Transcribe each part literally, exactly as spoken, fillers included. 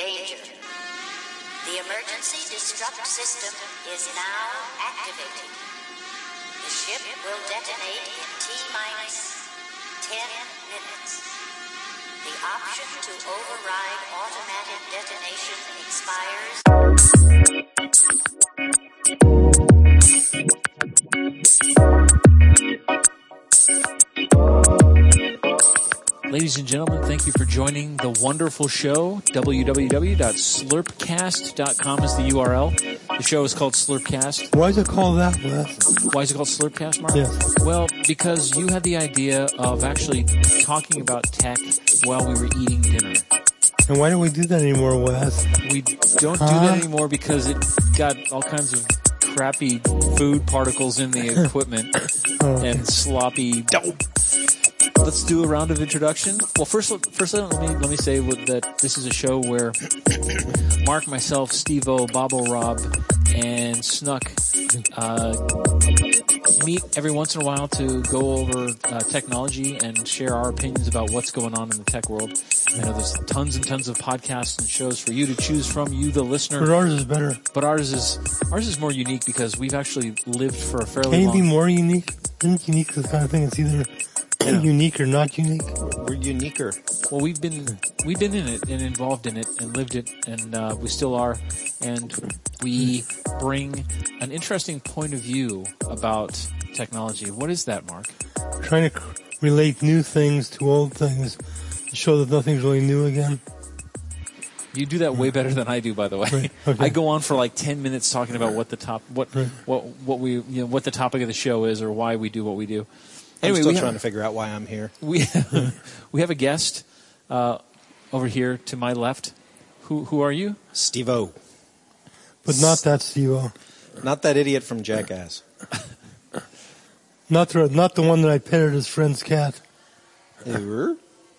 Danger. The emergency destruct system is now activated. The ship will detonate in T-minus ten minutes. The option to override automatic detonation expires. Ladies and gentlemen, thank you for joining the wonderful show. w w w dot slurpcast dot com is the U R L. The show is called Slurpcast. Why is it called that, Wes? Why is it called Slurpcast, Mark? Yes. Well, because you had the idea of actually talking about tech while we were eating dinner. And why don't we do that anymore, Wes? We don't huh? do that anymore because it got all kinds of crappy food particles in the equipment oh, okay. and sloppy dope. Let's do a round of introduction. Well, first, first let me let me say that this is a show where Mark, myself, Steve-O, Bobo, Rob, and Snuck uh, meet every once in a while to go over uh, technology and share our opinions about what's going on in the tech world. I know there's tons and tons of podcasts and shows for you to choose from, you the listener. But ours is better. But ours is ours is more unique because we've actually lived for a fairly Can long. it be more unique? Isn't unique the kind of thing? It's either yeah. unique or not unique. We're uniquer. Well, we've been we've been in it and involved in it and lived it, and uh, we still are. And we bring an interesting point of view about technology. What is that, Mark? Trying to relate new things to old things to show that nothing's really new again. You do that way better than I do, by the way. Right. Okay. I go on for like ten minutes talking about what the top what right. what what we you know what the topic of the show is or why we do what we do. Anyway, I'm still we trying have, to figure out why I'm here. We we have a guest uh, over here to my left. Who who are you? Steve-O. But not that Steve-O. Not that idiot from Jackass. Not the not the one that I petted his friend's cat. Yeah.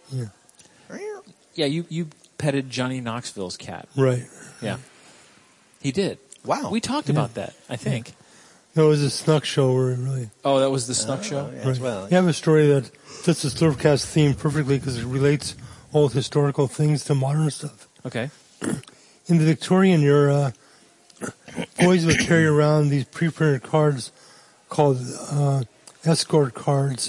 Yeah, you you petted Johnny Knoxville's cat. Right. Yeah. He did. Wow. We talked yeah. about that, I think. Yeah. No, it was a Snuck show where it really... Oh, that was the Snuck oh, show? Yeah, right. as well. You have a story that fits the Slurpcast theme perfectly because it relates old historical things to modern stuff. Okay. In the Victorian era, boys would carry around these pre-printed cards called uh, escort cards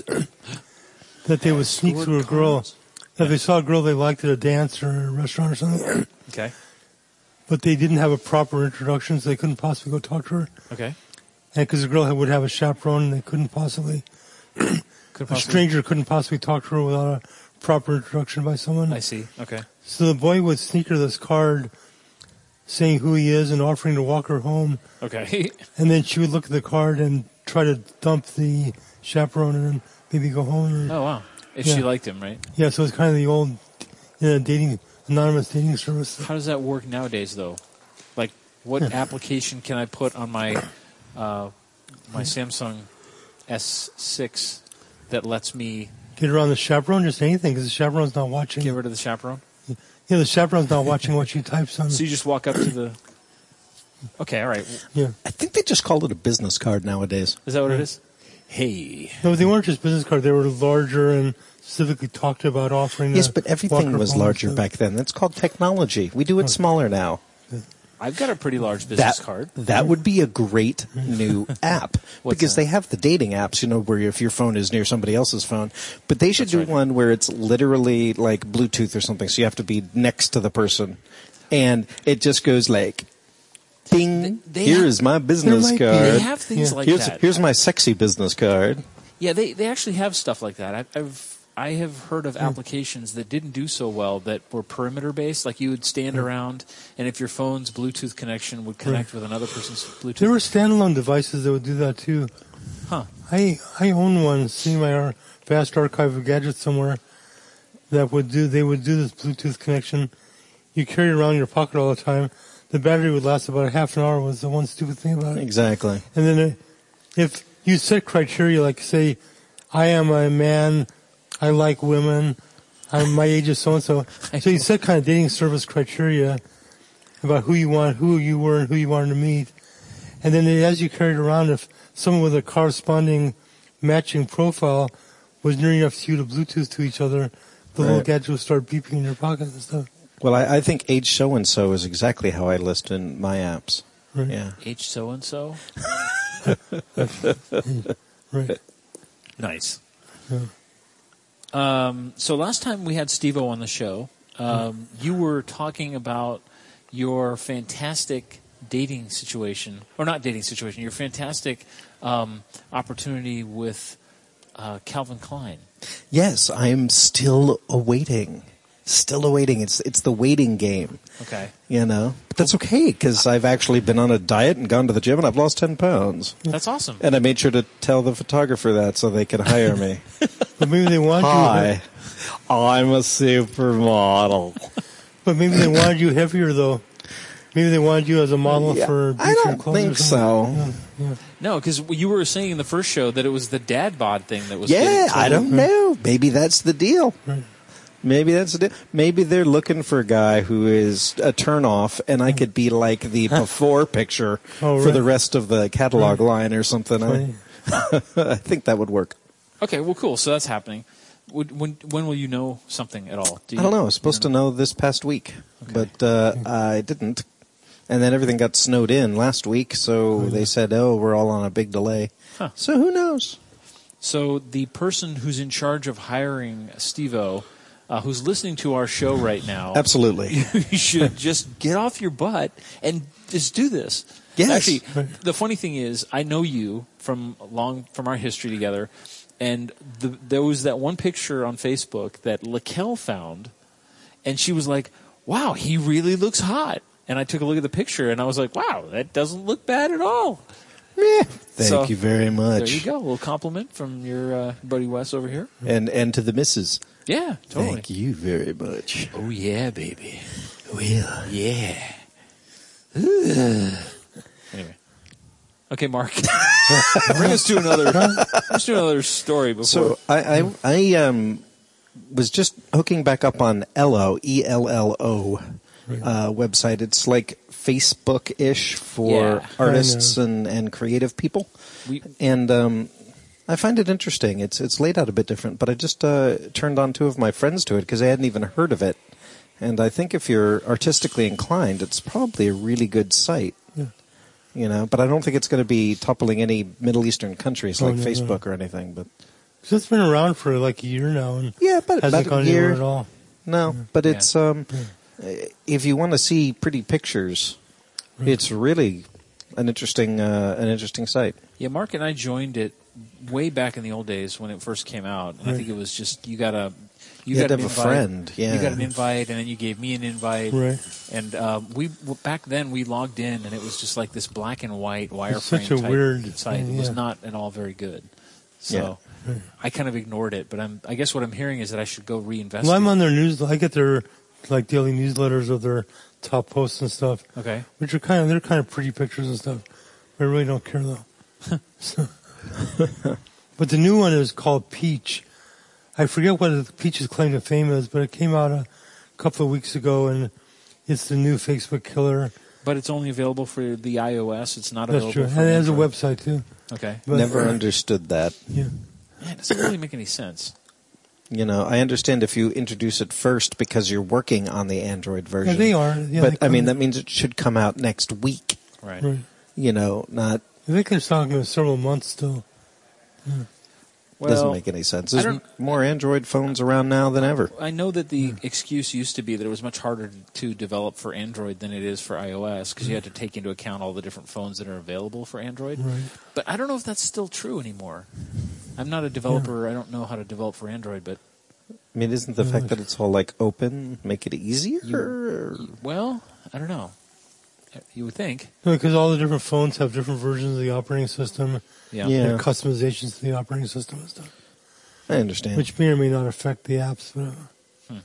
that they would sneak Escort through a girl. cards. If they saw a girl they liked at a dance or a restaurant or something. Okay. But they didn't have a proper introduction, so they couldn't possibly go talk to her. Okay. And because the girl would have a chaperone, and they couldn't possibly, Could a possibly, stranger couldn't possibly talk to her without a proper introduction by someone. I see. Okay. So the boy would sneak her this card saying who he is and offering to walk her home. Okay. And then she would look at the card and try to dump the chaperone and then maybe go home. Or, Oh, wow. If Yeah. she liked him, right? yeah, so it's kind of the old you know, dating, anonymous dating service. How does that work nowadays, though? Like, what Yeah. application can I put on my uh, my Samsung S six that lets me Get around the chaperone, just anything, because the chaperone's not watching. get rid of the chaperone? Yeah, the chaperone's not watching what she types on. So you just walk up to the... Okay, all right. Yeah. I think they just call it a business card nowadays. Is that what it is? Hey. No, they weren't just business cards. They were larger and specifically talked about offering. Yes, to but walk everything her was home larger and back then. That's called technology. We do it smaller now. I've got a pretty large business That, card. that would be a great new app. What's because that? they have the dating apps, you know, where if your phone is near somebody else's phone. But they should That's do right. one where it's literally like Bluetooth or something. So you have to be next to the person. And it just goes like, ding, They- they here have- is my business might be- card. They have things Yeah. like here's, that. here's my sexy business card. Yeah, they they actually have stuff like that. I, I've I have heard of applications that didn't do so well that were perimeter based. Like you would stand around, and if your phone's Bluetooth connection would connect with another person's Bluetooth. there were standalone devices that would do that too. Huh. I I own one, see my ar- vast archive of gadgets somewhere that would do. They would do this Bluetooth connection. You carry it around in your pocket all the time. The battery would last about a half an hour. Was the one stupid thing about it. Exactly. And then uh, if you set criteria like say, I am a man, I like women, I'm my age is so and so. So you set kind of dating service criteria about who you want, who you were, and who you wanted to meet. And then as you carried around, if someone with a corresponding matching profile was near enough to you to Bluetooth to each other, the little Right. gadget would start beeping in your pocket and stuff. Well, I, I think age so and so is exactly how I list in my apps. Right. Yeah. H so and so. Right. Nice. Yeah. Um, so last time we had Steve-O on the show, um, you were talking about your fantastic dating situation, or not dating situation, your fantastic um, opportunity with uh, Calvin Klein. Yes, I'm still awaiting. Still awaiting. It's it's the waiting game. Okay. You know, but that's okay because I've actually been on a diet and gone to the gym and I've lost ten pounds. That's awesome. And I made sure to tell the photographer that so they could hire me. But maybe they want Hi, I'm a supermodel. you. But maybe they wanted you heavier though. Maybe they wanted you as a model Yeah, for. I Beach don't Clothes or think something. so. Yeah, yeah. No, because you were saying in the first show that it was the dad bod thing that was. Yeah, getting I don't know. Maybe that's the deal. Right. Maybe that's the deal. Maybe they're looking for a guy who is a turnoff, and I could be like the before picture Oh, for right. the rest of the catalog Right. line or something. I, Funny. I think that would work. Okay, well, cool. So that's happening. Would, when when will you know something at all? Do you, I don't know. I was supposed you to know this past week, but uh, I didn't. And then everything got snowed in last week, so they said, "Oh, we're all on a big delay." Huh. So who knows? So the person who's in charge of hiring Steve-O, uh, who's listening to our show right now, Absolutely. you should just get off your butt and just do this. Yes. Actually, the funny thing is, I know you from long from our history together, and the, there was that one picture on Facebook that Laquel found, and she was like, "Wow, he really looks hot." And I took a look at the picture, and I was like, "Wow, that doesn't look bad at all." Yeah. Thank So, you very much. There you go, a little compliment from your uh, buddy Wes over here. And and to the missus. Yeah, totally. Thank you very much. Oh yeah, baby. Well, Yeah. Anyway. Okay, Mark. Bring us to another let's do another story before so I I, I um was just hooking back up on Ello, E L L O uh, website. It's like Facebook-ish for Yeah. artists and, and creative people. we And um, I find it interesting. It's it's laid out a bit different, but I just uh, turned on two of my friends to it because I hadn't even heard of it. And I think if you're artistically inclined, it's probably a really good site. Yeah. You know, but I don't think it's going to be toppling any Middle Eastern countries Oh, like no, no. Facebook or anything. But So it's been around for like a year now, and yeah, but hasn't about gone a year. anywhere at all. No, but Yeah. it's um, if you want to see pretty pictures, it's really an interesting uh, an interesting site. Yeah, Mark and I joined it way back in the old days when it first came out. And I Right. think it was just you got a you, You had got to an have a invite. friend, yeah. You got an invite, and then you gave me an invite. Right. And um, we w- back then we logged in, and it was just like this black and white wireframe such a type weird site. thing, It was yeah. not at all very good. So I kind of ignored it. But I'm I guess what I'm hearing is that I should go reinvest. Well, I'm on their news. I get their like daily newsletters of their top posts and stuff, Okay. which are kind of they're kind of pretty pictures and stuff. I really don't care though. So- but the new one is called Peach. I forget what Peach's claim to fame is, but it came out a couple of weeks ago, and it's the new Facebook killer. But it's only available for the iOS. It's not That's available true, for and it has a Android. website too. Okay. But, Never understood that. Yeah. Man, it doesn't really make any sense. You know, I understand if you introduce it first because you're working on the Android version. Yeah, they are. Yeah, but they I mean, come- that means it should come out next week. Right. Right. You know, not I think they're talking about several months still. Well, doesn't make any sense. I There's don't- more Android phones around now than ever. I know that the excuse used to be that it was much harder to develop for Android than it is for iOS because you had to take into account all the different phones that are available for Android. Right. But I don't know if that's still true anymore. I'm not a developer. I don't know how to develop for Android, but I mean, isn't the fact that it's all like open make it easier? well, I don't know. You would think. Because all the different phones have different versions of the operating system, Yeah. Yeah. and customizations to the operating system and stuff, I understand. which may or may not affect the apps. But,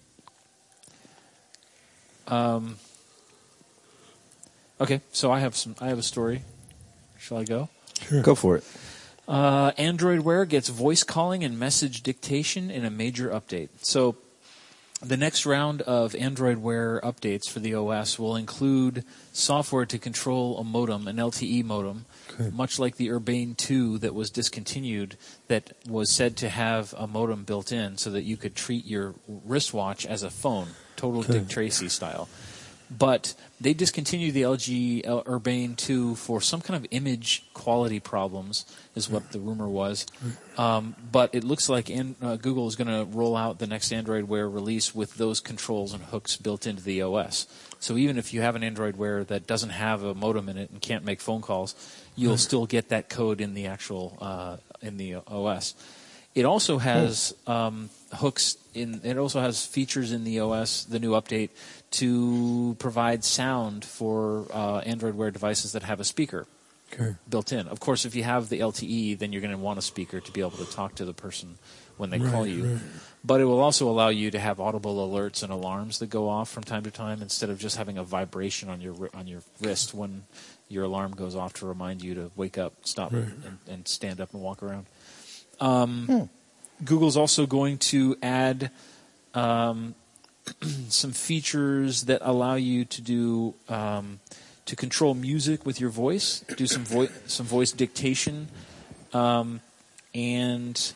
uh, Um, okay, so I have some. I have a story. Shall I go? sure. Go for it. Uh, Android Wear gets voice calling and message dictation in a major update. So the next round of Android Wear updates for the O S will include software to control a modem, an L T E modem, Okay. much like the Urbane two that was discontinued that was said to have a modem built in so that you could treat your wristwatch as a phone, total Dick Tracy style. But they discontinued the L G Urbane two for some kind of image quality problems, is what the rumor was. Um, but it looks like in, uh, Google is going to roll out the next Android Wear release with those controls and hooks built into the O S. So even if you have an Android Wear that doesn't have a modem in it and can't make phone calls, you'll still get that code in the actual uh, in the O S. It also has um, hooks in. It also has features in the O S, the new update, to provide sound for uh, Android Wear devices that have a speaker okay. built in. Of course, if you have the L T E, then you're going to want a speaker to be able to talk to the person when they right, call you. Right. But it will also allow you to have audible alerts and alarms that go off from time to time instead of just having a vibration on your on your wrist when your alarm goes off to remind you to wake up, stop, right. and, and stand up and walk around. Um, hmm. Google's also going to add um, some features that allow you to do um, to control music with your voice, do some voice some voice dictation, um, and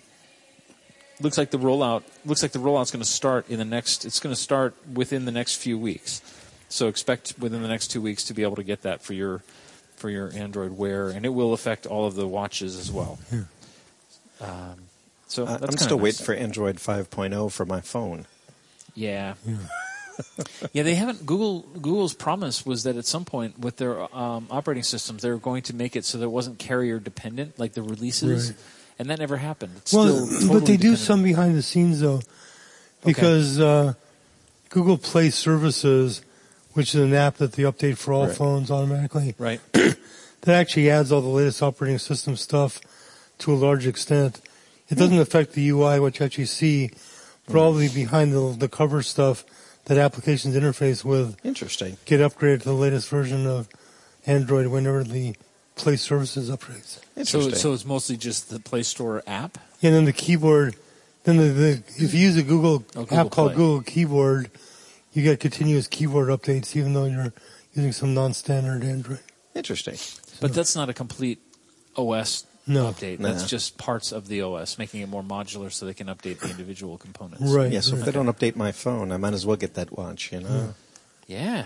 looks like the rollout looks like the rollout's going to start in the next. It's going to start within the next few weeks. So expect within the next two weeks to be able to get that for your for your Android Wear, and it will affect all of the watches as well. Yeah. Um, so Uh, that's I'm still nice. waiting for Android five point oh for my phone. Yeah. Yeah, they haven't. Google Google's promise was that at some point with their um, operating systems, they were going to make it so that it wasn't carrier dependent, like the releases, Right. and that never happened. It's Well, still totally but they do dependent. some behind the scenes though, because uh, Google Play Services, which is an app that they update for all Right. phones automatically, right. that actually adds all the latest operating system stuff to a large extent. It doesn't affect the U I, which you actually see, but all the behind the, the cover stuff that applications interface with Interesting. get upgraded to the latest version of Android whenever the Play Services upgrades. So, Interesting. so it's mostly just the Play Store app. And then the keyboard, then the, the if you use a Google, Oh, Google app called Play. Google Keyboard, you get continuous keyboard updates even though you're using some non-standard Android. Interesting. But that's not a complete O S No. update. Nah. That's just parts of the O S, making it more modular so they can update the individual components. Right. Yeah, so if right. they don't update my phone, I might as well get that watch, you know? Yeah.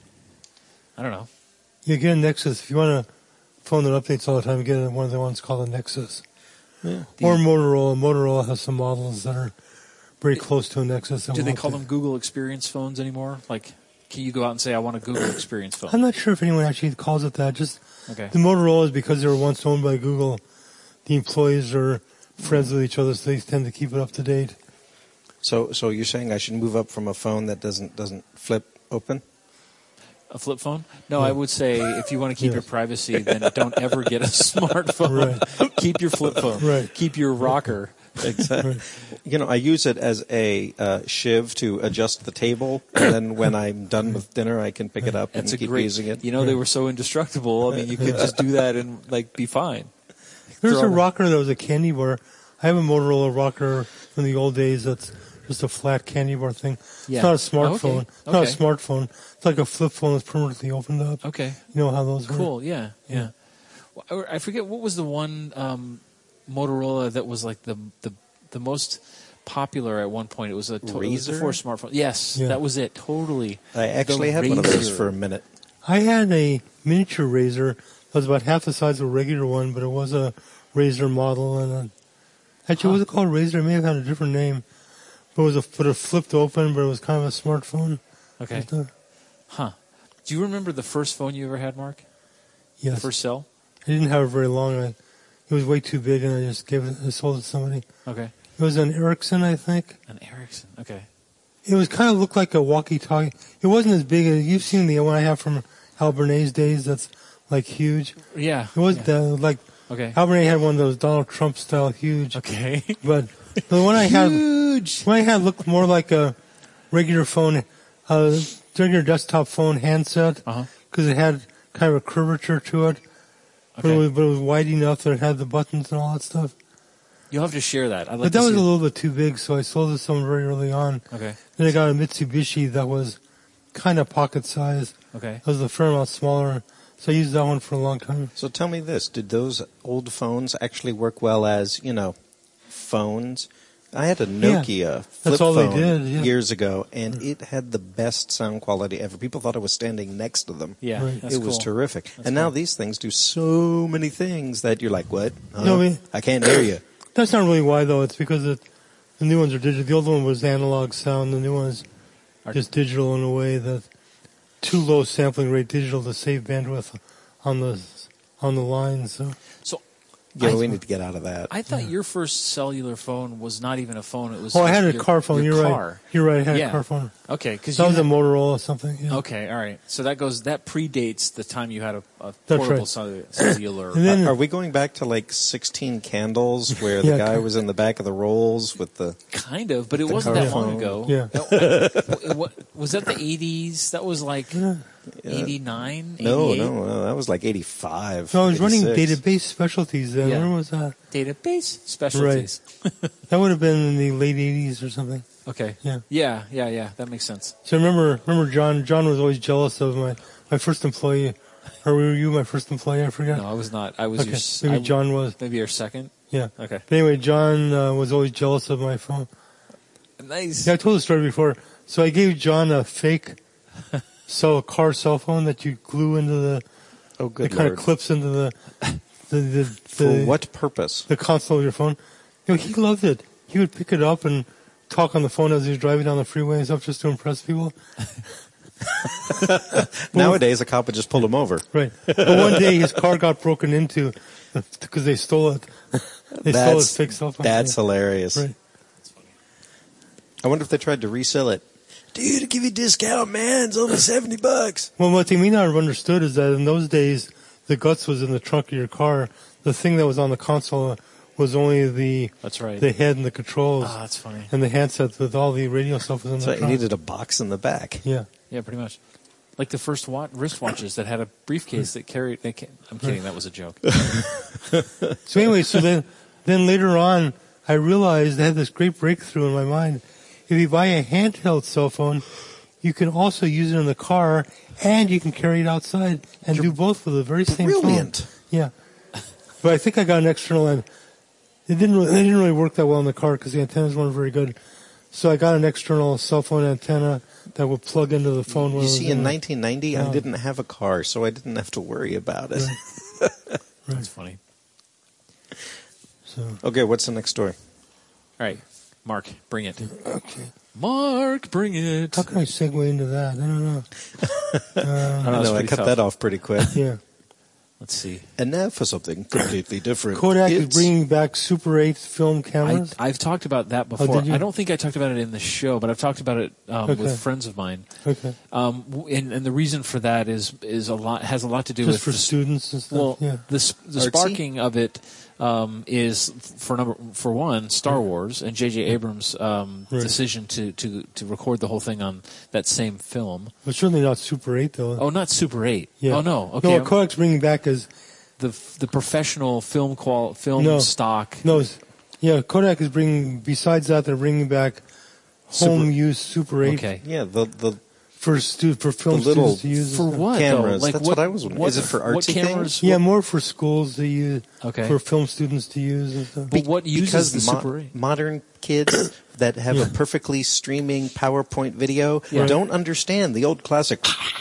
I don't know. You get a Nexus. If you want a phone that updates all the time, you get one of the ones called a Nexus. Yeah. Or Motorola. Motorola has some models that are very close to a Nexus. that Do they will call update. them Google Experience phones anymore? Like, can you go out and say, I want a Google Experience phone? I'm not sure if anyone actually calls it that. Just Okay. the Motorola is because they were once owned by Google. The employees are friends with each other, so they tend to keep it up to date. So, so you're saying I should move up from a phone that doesn't doesn't flip open? A flip phone? No, Yeah. I would say if you want to keep Yeah. your privacy, then don't ever get a smartphone. Keep your flip phone. Right. Keep your rocker. Exactly. You know, I use it as a uh, shiv to adjust the table, and then when I'm done with dinner, I can pick it up That's and a keep great. using it. You know, they were so indestructible. I mean, you could just do that and like be fine. There's Throw a it- rocker that was a candy bar. I have a Motorola rocker from the old days that's just a flat candy bar thing. Yeah. It's not a Oh, smartphone. okay. It's not a Okay. smartphone. It's like a flip phone that's permanently opened up. Okay. You know how those work? Cool. Yeah. Yeah. Well, I I forget what was the one um, Motorola that was like the the the most popular at one point. It was a to- it was Razr? before smartphone. Yes, Yeah. that was it. Totally. I actually The had one of those Razr. for a minute. I had a miniature Razr that was about half the size of a regular one, but it was a Razr model. And a, actually, Huh. was it called Razr? It may have had a different name. But it was a, but it flipped open, but it was kind of a smartphone. Okay. Just a- Huh. Do you remember the first phone you ever had, Mark? yes. The first cell? I didn't have it very long. I, it was way too big, and I just gave it. I sold it to somebody. Okay. It was an Ericsson, I think. An Ericsson. Okay. It was kind of looked like a walkie-talkie. It wasn't as big as you've seen the one I have from Al Bernay's days. That's like huge. Yeah. It wasn't yeah. uh, like Okay. Al Bernay had one of those Donald Trump style huge. Okay. But the one I had, Huge. the one I had looked more like a regular phone, uh, regular desktop phone handset Uh huh. because it had kind of a curvature to it. But, it Okay. was, but it was wide enough that it had the buttons and all that stuff. You'll have to share that. I'd like But that to was see a it. little bit too big, so I sold it to someone very early on. Okay. Then I got a Mitsubishi that was kind of pocket size. Okay. It was a fair amount smaller, so I used that one for a long time. So tell me this: did those old phones actually work well as you know, phones, I had a Nokia flip That's all they phone did, yeah. years ago, and it had the best sound quality ever. People thought I was standing next to them. Yeah, Right. that's it was cool. terrific. That's and now cool. these things do so many things that you're like, what? Huh? No, I mean- I can't hear you. That's not really why, though. It's because it, the new ones are digital. The old one was analog sound. The new ones Are- just digital in a way that too low sampling rate digital to save bandwidth on the on the line. So So Yeah, I, we need to get out of that. I thought your first cellular phone was not even a phone. It was. oh, I just had a your, car phone. your You're car. right. You're right. I had Yeah. a car phone. Okay, because That was a Motorola or something. Yeah. Okay, all right. So that goes. That predates the time you had a, a That's portable right. cellular. cellular. And then- Are we going back to like sixteen candles where the Yeah, guy kind- was in the back of the rolls with the... Kind of, but it The wasn't car that long phone. ago. Yeah. It wa- was that the eighties? That was like Yeah. eighty-nine, No, eighty-eight? no, no, that was like eighty-five. So I was running eighty-six. database specialties then. Yeah. When was that? Database specialties. That would have been in the late eighties or something. Okay. Yeah. Yeah, yeah, yeah. That makes sense. So remember, remember John. John was always jealous of my, my first employee. Or were you my first employee? I forgot. No, I was not. I was okay. your. s- Maybe I- John was. Maybe your second. Yeah. Okay. But anyway, John uh, was always jealous of my phone. Nice. Yeah, I told the story before. So I gave John a fake cell car cell phone that you glue into the. Oh, good It kind Lord. of clips into the the the, For the, what purpose? the console of your phone. You know, he loved it. He would pick it up and talk on the phone as he was driving down the freeway and stuff, just to impress people. Nowadays, a cop would just pull him over. Right. But one day his car got broken into because they stole it. They stole his fake cell phone. That's Yeah. hilarious. Right. I wonder if they tried to resell it. Dude, to give you a discount, man. It's only seventy bucks. Well, what they may not have understood is that in those days, the guts was in the trunk of your car. The thing that was on the console was only the That's right. the head and the controls, Ah, that's funny. and the handset with all the radio stuff was in So the you trunk. needed a box in the back. Yeah. Yeah, pretty much. Like the first wa- wristwatches that had a briefcase that carried. They ca- I'm kidding. That was a joke. So anyway, so then then later on, I realized I had this great breakthrough in my mind. If you buy a handheld cell phone, you can also use it in the car, and you can carry it outside and do both with the very same Brilliant. phone. Yeah. But I think I got an external, and it didn't really, it didn't really work that well in the car because the antennas weren't very good. So I got an external cell phone antenna that would plug into the phone. when You it was see, in the- nineteen ninety, I Yeah. didn't have a car, so I didn't have to worry about it. That's funny. So, Okay, what's the next story? All right, Mark, bring it. okay. Mark, bring it. How can I segue into that? I don't know. I I know, know, it's I pretty cut tough. that off pretty quick. Yeah. Let's see. And now for something completely different. Kodak is It's- bringing back Super eight film I, cameras. I've talked about that before. did you? I don't think I talked about it in the show, but I've talked about it um, Okay. with friends of mine. Okay. Um, w- and, and the reason for that is is a lot has a lot to do Just with for the, s- students and stuff. well, yeah. the s- the Artsy? sparking of it um, is for number for one Star Wars and J J Abrams' um, Right. decision to, to to record the whole thing on that same film. But certainly not Super eight, though. Oh, not Super eight. yeah. Oh no. Okay. No, I'm- what Kodak's bringing back is the the professional film qual film No. stock. no, it's- yeah. Kodak is bringing. Besides that, they're bringing back home Super- use Super eight Okay. Yeah, the, the for stu- for film The little- students to use. and For stuff. what Cameras. though? Like That's what I was wondering. What, Is it for what artsy cameras? Yeah, more for schools to use. Okay. For film students to use and stuff. But what uses because the mo- Super eight? modern kids that have Yeah. a perfectly streaming PowerPoint video Yeah. don't understand the old classic.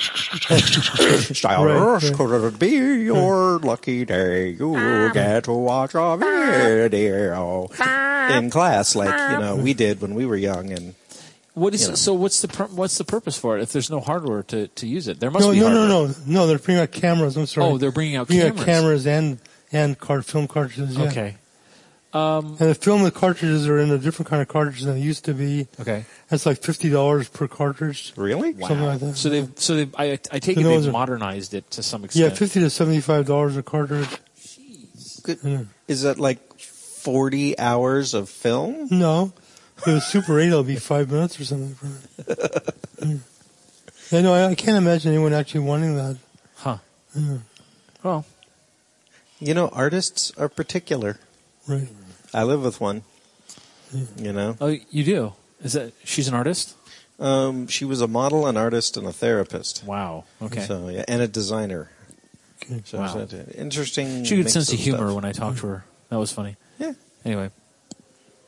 Right, right. Could it be your lucky day? You get to watch a video in class, like you know we did when we were young. And What is You know. so? What's the pur- what's the purpose for it if there's no hardware to, to use it? There must No, be no, no, hardware. no, no. They're bringing out cameras. I'm sorry. Oh, they're bringing out bringing cameras. out cameras and and card film cartridges. Yeah. Okay. Um, And the film the cartridges are in a different kind of cartridge than they used to be. okay. That's like fifty dollars per cartridge. really, Something like that. So they've so they I I take So it those they've are- modernized it to some Yeah, extent. fifty to seventy-five dollars a cartridge. Good. Yeah. Is that like forty hours of film? No, if it was Super eight, it'll be five minutes or something. For it. Mm. Yeah, no, I, I can't imagine anyone actually wanting that. Huh. Yeah, Well, You know, artists are particular. right. I live with one. You know, oh, you do. Is that she's an artist? um, she was a model, an artist, and a therapist. Wow. Okay. So yeah, and a designer. Okay. So Wow. it's an interesting. she had a good mix sense of humor stuff. when I talked to her. That was funny. Yeah. Anyway.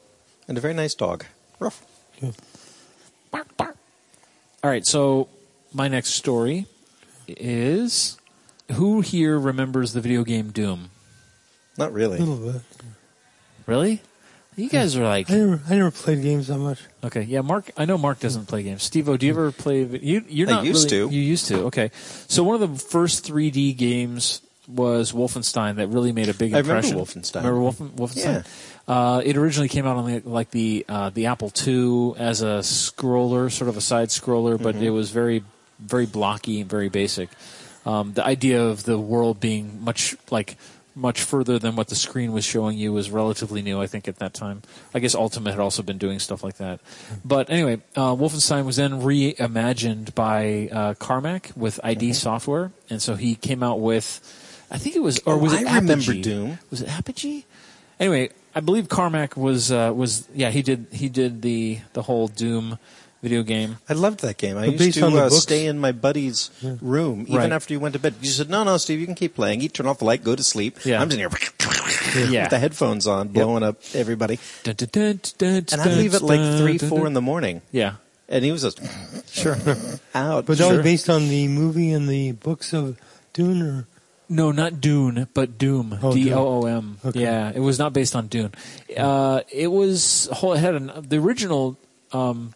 And a very nice dog. Ruff. Yeah. Bark, bark. All right, so my next story is, who here remembers the video game Doom? Not really. A little bit. Really? You guys are like... I never, I never played games that much. Okay, yeah, Mark. I know Mark doesn't play games. Steve-O, do you ever play... You, you're I not used really, to. You used to, okay. So one of the first three D games was Wolfenstein that really made a big I remember impression. Wolfenstein. Remember Wolfen, Wolfenstein? Yeah. Uh, it originally came out on the, like the uh, the Apple two as a scroller, sort of a side scroller, but Mm-hmm. it was very, very blocky and very basic. Um, the idea of the world being much like much further than what the screen was showing you was relatively new, I think, at that time. I guess Ultimate had also been doing stuff like that. But anyway, uh, Wolfenstein was then reimagined by uh, Carmack with I D Mm-hmm. Software, and so he came out with, I think it was, or Oh, was it I remember Apogee? Doom. Was it Apogee? Anyway, I believe Carmack was uh, was yeah he did he did the the whole Doom video game. I loved that game. I But used based to on the uh, books- stay in my buddy's room even Right. after you went to bed. You said, no, no, Steve, you can keep playing. You turn off the light, go to sleep. Yeah. I'm sitting here Yeah. with the headphones on, blowing up everybody. Dun, dun, dun, dun, And I'd leave at like dun, three, dun, four dun. in the morning. Yeah, And he was just sure. out. But that Sure. was based on the movie and the books of Dune, or No, not Dune, but Doom. Oh, D O O M. Okay. Yeah, it was not based on Dune. Uh, it was whole it had an, the original um,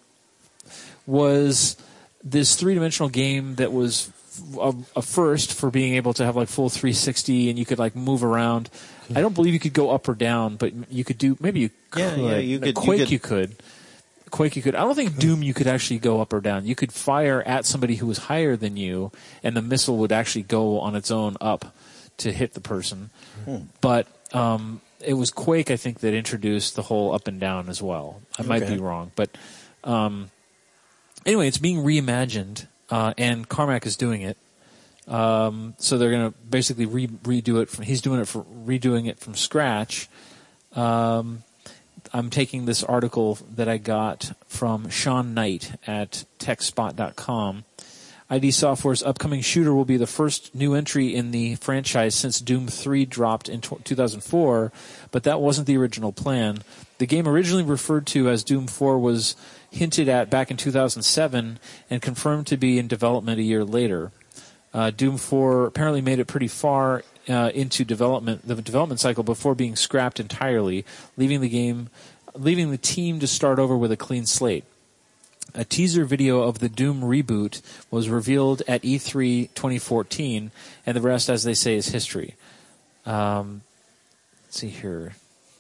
was this three dimensional game that was a, a first for being able to have like full three sixty, and you could like move around. I don't believe you could go up or down, but you could do maybe you could. Yeah, yeah, you could- you Quake could- you could. Quake you could. I don't think Doom you could actually go up or down. You could fire at somebody who was higher than you, and the missile would actually go on its own up to hit the person. But um, it was Quake, I think, that introduced the whole up and down as well. I might Okay. be wrong, but um, anyway, it's being reimagined, uh, and Carmack is doing it. Um, so they're going to basically re- redo it. From, he's doing it for redoing it from scratch. Um, I'm taking this article that I got from Sean Knight at tech spot dot com. I D Software's upcoming shooter will be the first new entry in the franchise since Doom three dropped in two thousand four, but that wasn't the original plan. The game originally referred to as Doom four was hinted at back in two thousand seven and confirmed to be in development a year later. Uh, Doom four apparently made it pretty far uh, into development, the development cycle before being scrapped entirely, leaving the game, leaving the team to start over with a clean slate. A teaser video of the Doom reboot was revealed at E three twenty fourteen, and the rest, as they say, is history. Um, let's see here.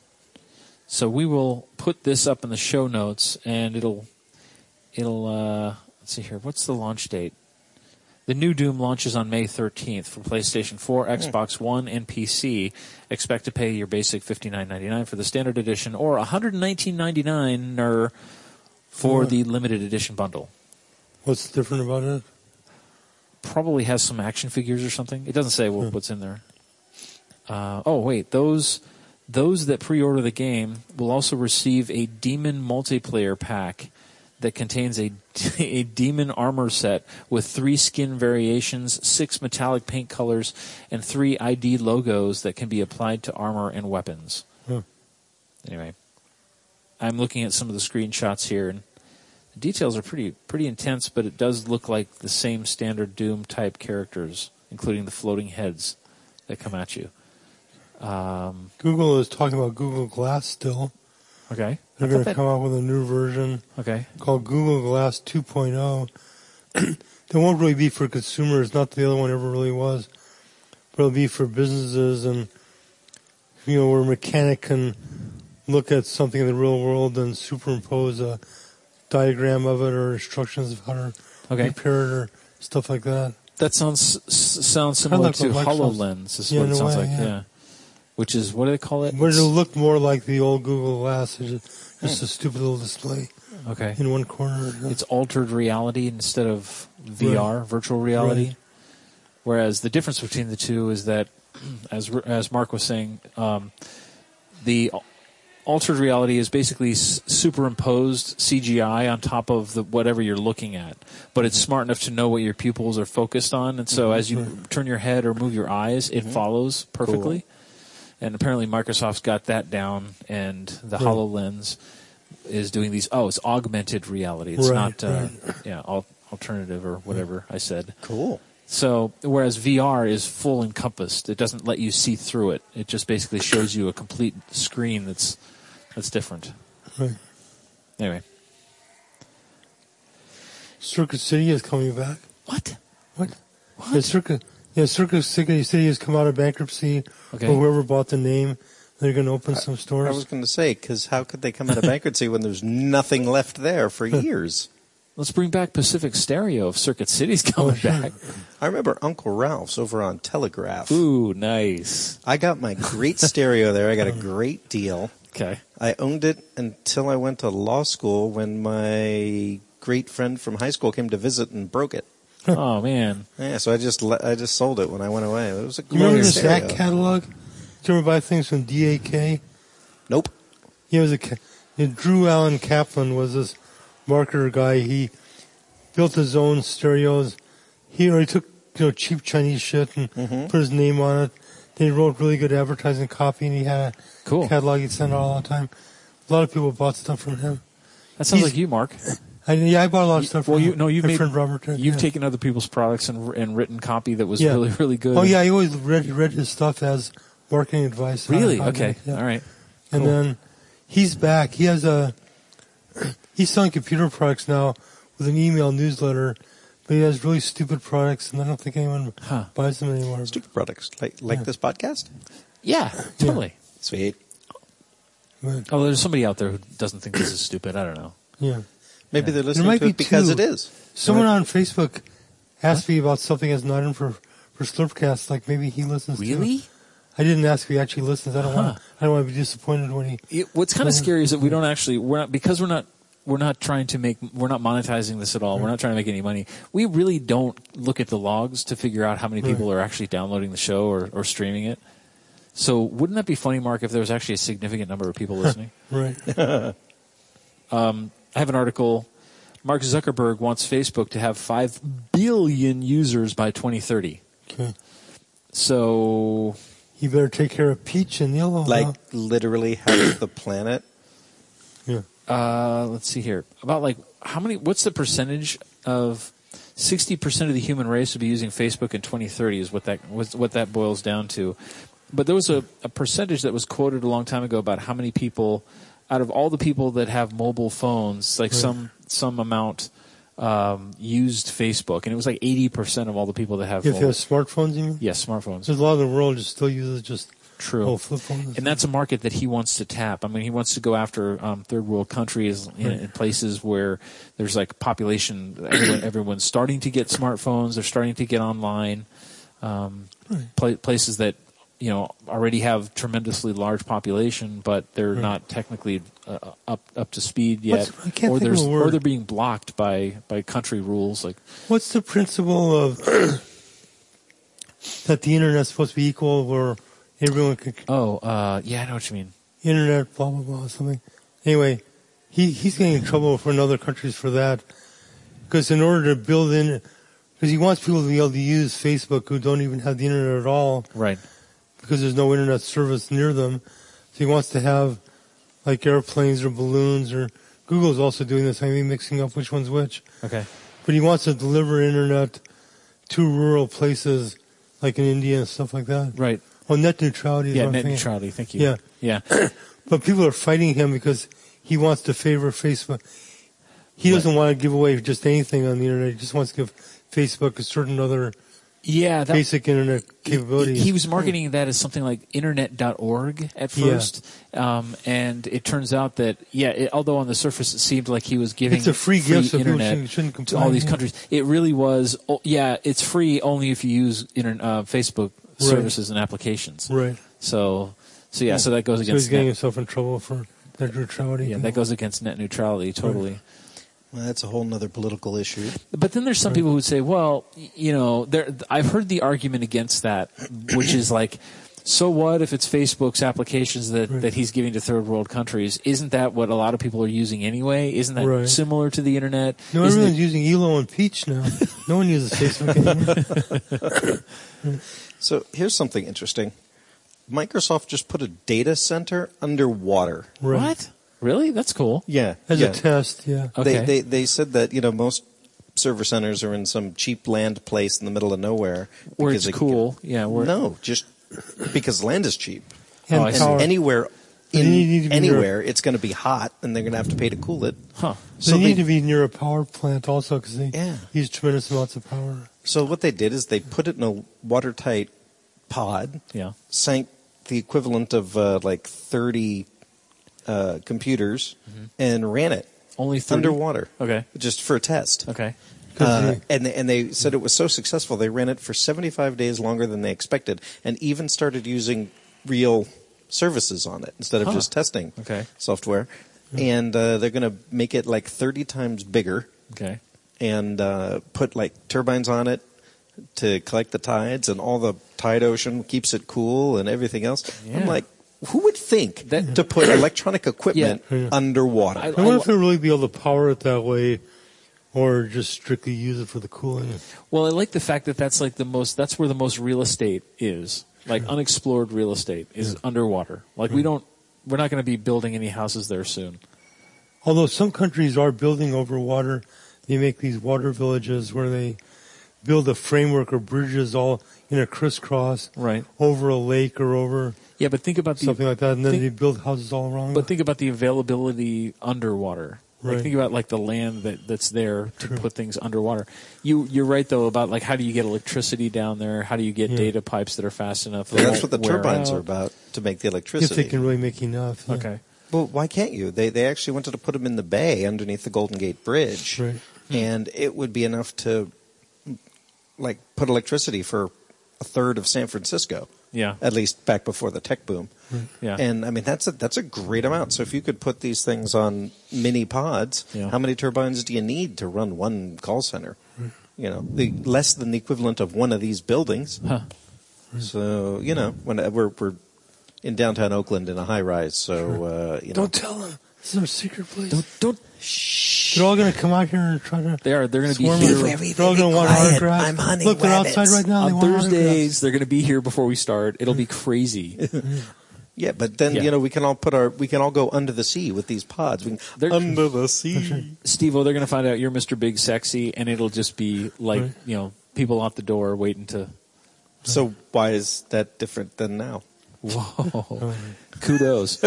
So we will put this up in the show notes, and it'll, it'll. Uh, let's see here. What's the launch date? The new Doom launches on May thirteenth for PlayStation four, Xbox One, and P C. Expect to pay your basic fifty-nine ninety-nine for the standard edition, or one hundred nineteen ninety-nine er, for the limited edition bundle. what's different about it? Probably has some action figures or something. It doesn't say what, what's in there. Uh, oh wait, those those that pre-order the game will also receive a Demon multiplayer pack that contains a, a demon armor set with three skin variations, six metallic paint colors, and three I D logos that can be applied to armor and weapons. Huh. Anyway, I'm looking at some of the screenshots here, and the details are pretty pretty intense, but it does look like the same standard Doom type characters, including the floating heads that come at you. Um, Google is talking about Google Glass still. okay. They're I going thought to come out with a new version that- okay. called Google Glass two point oh. That won't really be for consumers, not that the other one ever really was. But it'll be for businesses and, you know, where a mechanic can look at something in the real world and superimpose a diagram of it or instructions of how to Okay. repair it or stuff like that. That sounds s- sounds similar like to what Microsoft's- HoloLens. Is Yeah, what in it a sounds way, like. yeah. Yeah. Which is what do they call it? But It's- it'll look more like the old Google Glass. It's just, just a stupid little display okay. in one corner. It's altered reality instead of V R, virtual reality. Right. Whereas the difference between the two is that, as as Mark was saying, um, the altered reality is basically s- superimposed C G I on top of the whatever you're looking at, but it's smart enough to know what your pupils are focused on, and so as you turn your head or move your eyes, it follows perfectly. And apparently Microsoft's got that down, and the Right. HoloLens is doing these. Oh, it's augmented reality. It's Right, not, uh, right. yeah, al- alternative or whatever I said. Cool. So, whereas V R is full encompassed, it doesn't let you see through it. It just basically shows you a complete screen that's that's different. Right. Anyway, Circuit City is coming back. what? What? What? Yeah, Circuit, yeah, Circuit City City has come out of bankruptcy. Okay. Or whoever bought the name, they're going to open some stores. I was going to say, because how could they come out of bankruptcy when there's nothing left there for years? Let's bring back Pacific Stereo if Circuit City's coming Oh, sure. back. I remember Uncle Ralph's over on Telegraph. Ooh, nice. I got my great stereo there. I got a great deal. Okay. I owned it until I went to law school when my great friend from high school came to visit and broke it. Oh man. Yeah, so I just le- I just sold it when I went away. It was a You remember glorious the stereo. Zach catalog? Did you ever buy things from D A K? Nope. He was a ca- yeah, Drew Allen Kaplan was this marketer guy. He built his own stereos. He or he took you know cheap Chinese shit and Mm-hmm. put his name on it. Then he wrote really good advertising copy, and he had a Cool. catalog he'd send out all the time. A lot of people bought stuff from him. That sounds He's- like you, Mark. I, yeah, I bought a lot of stuff Well, from you him. no, you've My made friend Robert did, you've yeah. taken other people's products and and written copy that was Yeah. really really good. Oh yeah, I always read read his stuff as marketing advice. on Really? how to Okay. make- yeah. All right. And Cool. then he's back. He has a he's selling computer products now with an email newsletter, but he has really stupid products, and I don't think anyone Huh. buys them anymore. Stupid products like like Yeah. this podcast. Yeah. Totally. Sweet. But, Oh, there's somebody out there who doesn't think this is stupid. I don't know. yeah. Maybe they're There listening might to be it because two. it is. Someone on Facebook asked me about something that's not in for for Slurpcast. Like maybe he listens. to Really? it. I didn't ask if he actually listens. I don't Huh. want. I don't want to be disappointed when he. It, what's kind of scary is that we don't actually we're not because we're not we're not trying to make we're not monetizing this at all. We're not trying to make any money. We really don't look at the logs to figure out how many people are actually downloading the show or, or streaming it. So wouldn't that be funny, Mark, if there was actually a significant number of people listening? Right. I have an article. Mark Zuckerberg wants Facebook to have five billion users by twenty thirty. Okay. So You better take care of Peach and Yellow. Like huh? literally half the planet. Yeah. Uh, let's see here. About like how many? What's the percentage of sixty percent of the human race will be using Facebook in twenty thirty? Is what that was what that boils down to. But there was a, a percentage that was quoted a long time ago about how many people, out of all the people that have mobile phones, like Right. some some amount um, used Facebook, and it was like eighty percent of all the people that have. If you mobile. have smartphones, you mean? Yes, smartphones. There's a lot of the world just still uses just True. oh, flip phones. And that's a market that he wants to tap. I mean, he wants to go after um, third world countries in, in places where there's like population. Everyone, everyone's starting to get smartphones. They're starting to get online. Um, pla- places that you know already have tremendously large population, but they're not technically uh, up up to speed yet, What's- I can't or think of there's a word. or they're being blocked by by country rules. Like What's the principle of that the internet's supposed to be equal, where everyone can oh uh, yeah, I know what you mean. internet, blah blah blah, something. Anyway, he he's getting in trouble from other countries for that because in order to build in, because he wants people to be able to use Facebook who don't even have the internet at all, Right. because there's no internet service near them. So he wants to have like airplanes or balloons, or Google's also doing this. I mean, mixing up which one's which. Okay. But he wants to deliver internet to rural places like in India and stuff like that. Right. Oh, net neutrality. Is Yeah. what I'm Net thinking. neutrality. Thank you. Yeah. Yeah. But people are fighting him because he wants to favor Facebook. He doesn't want to give away just anything on the internet. He just wants to give Facebook a certain other Yeah. That, basic internet capabilities. He, he was marketing that as something like internet dot org at Yeah. first, um, and it turns out that yeah, it, although on the surface it seemed like he was giving It's a free gift, so people internet shouldn't- shouldn't to complain, all these yeah. countries. It really was. Oh, yeah, it's free only if you use internet, uh, Facebook Right. services and applications. Right. So, so yeah, so that goes So he's against getting net, himself in trouble for net neutrality. yeah, that goes against net neutrality totally. Well, that's a whole nother political issue. But then there's some people who would say, well, y- you know, there, I've heard the argument against that, which is like, so what if it's Facebook's applications that, Right. that he's giving to third world countries? Isn't that what a lot of people are using anyway? Isn't that Right. similar to the internet? No, Isn't everyone's it- using Elo and Peach now. No one uses Facebook anymore. So here's something interesting. Microsoft just put a data center underwater. Right. What? Really? That's cool. Yeah. As yeah. a test, yeah. Okay. They, they they said that, you know, most server centers are in some cheap land place in the middle of nowhere. Where because it's they can cool. get- Yeah. Where, No, just because land is cheap. And Oh, I see. power. And anywhere They in need to be anywhere, it's going to be hot, and they're going to have to pay to cool it. Huh. They So need they- to be near a power plant also because they Yeah. use tremendous amounts of power. So what they did is they put it in a watertight pod, Yeah. sank the equivalent of uh, like thirty uh, computers, Mm-hmm. and ran it Only thirty? underwater, Okay. just for a test. Okay. Uh, and they, and they said it was so successful they ran it for seventy-five days longer than they expected, and even started using real services on it instead of Huh. just testing Okay. software. And uh, they're going to make it like thirty times bigger, Okay. and uh, put like turbines on it to collect the tides, and all the tide ocean keeps it cool and everything else. Yeah. I'm like, who would think That- to put electronic equipment Yeah. underwater? I- I wonder if they'll really be able to power it that way or just strictly use it for the cooling. Well, I like the fact that that's like the most. That's where the most real estate is. Like unexplored real estate is underwater. Like we don't. We're not going to be building any houses there soon. Although some countries are building over water, they make these water villages where they build a framework or bridges all in a crisscross Right. over a lake or over Yeah, but think about the. something like that, and then think- they build houses all around. But think about the availability underwater. Like Right. think about like the land that, that's there to put things underwater. You you're right though about like how do you get electricity down there? How do you get Yeah. data pipes that are fast enough? Well, that that's what the won't wear turbines out? are about, to make the if electricity. they can really make enough. yeah. Okay. Well, why can't you? They they actually wanted to put them in the bay underneath the Golden Gate Bridge, Right. and it would be enough to like put electricity for a third of San Francisco, Yeah. at least back before the tech boom. Yeah. And I mean that's a that's a great amount. So if you could put these things on mini pods, Yeah. how many turbines do you need to run one call center? You know, the less than the equivalent of one of these buildings. Huh. So you know, when we're we're in downtown Oakland in a high rise, so uh, you know, Don't tell them. This is our secret place. Don't don't. They're all going to come out here and try to. They are. They're going to be swarm here us. They're all going to want autographs. I'm honey Look, they're outside rabbits. right now. They on want Thursdays. They're going to be here before we start. It'll be crazy. Yeah, but then Yeah. you know we can all put our we can all go under the sea with these pods. We can, They're- under the sea. Steve-O, they're going to find out you're Mister Big Sexy, and it'll just be like Right. you know people out the door waiting to. So why is that different than now? Whoa! Kudos.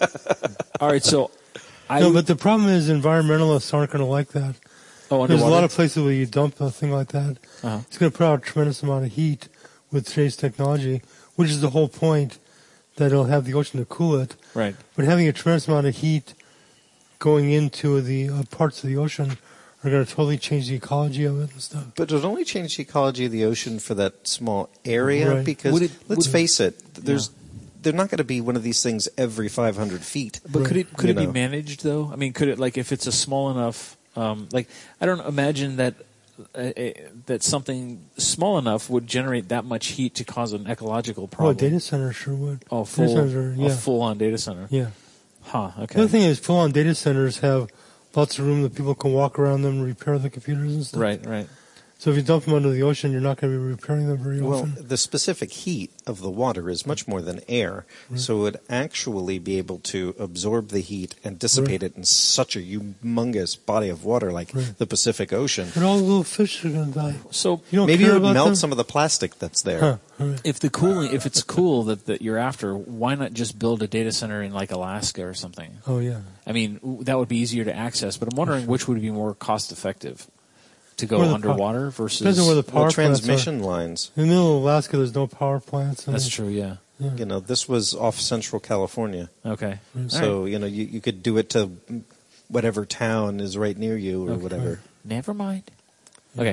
All right, so I No, but the problem is environmentalists aren't going to like that. oh There's a underwater. lot of places where you dump a thing like that. Uh-huh. It's going to put out a tremendous amount of heat with today's technology, which is the whole point, that it'll have the ocean to cool it. Right. But having a tremendous amount of heat going into the uh, parts of the ocean are going to totally change the ecology of it and stuff. But it would only change the ecology of the ocean for that small area Right. because Would it- let's would- face it, there's they're not going to be one of these things every five hundred feet. But could it could You it be know. managed though? I mean, could it like if it's a small enough um, like I don't imagine that uh, uh, that something small enough would generate that much heat to cause an ecological Oh, a problem. data center sure would. Oh, Data full centers are- yeah. a full on data center. Yeah. Huh. The Okay. other thing is full-on data centers have lots of room that people can walk around them and repair the computers and stuff. Right. Right. So if you dump them under the ocean, you're not going to be repairing them very Well, often. the specific heat of the water is much more than air, so it would actually be able to absorb the heat and dissipate it in such a humongous body of water like Right. the Pacific Ocean. But all the little fish are going to die. So You don't Maybe care it would about melt them? some of the plastic that's there. Huh. All right. if the cooling, if it's cool that, that you're after, why not just build a data center in like Alaska or something? Oh, yeah. I mean, w- that would be easier to access, but I'm wondering which would be more cost effective to go Where the underwater power- versus. Depends on where the power Well, plants are. transmission lines. In the middle of Alaska, there's no power plants. and That's they- true. Yeah. You know, this was off Central California, Okay. All so right. you know you, you could do it to whatever town is right near you or Okay. whatever. Never mind. Okay.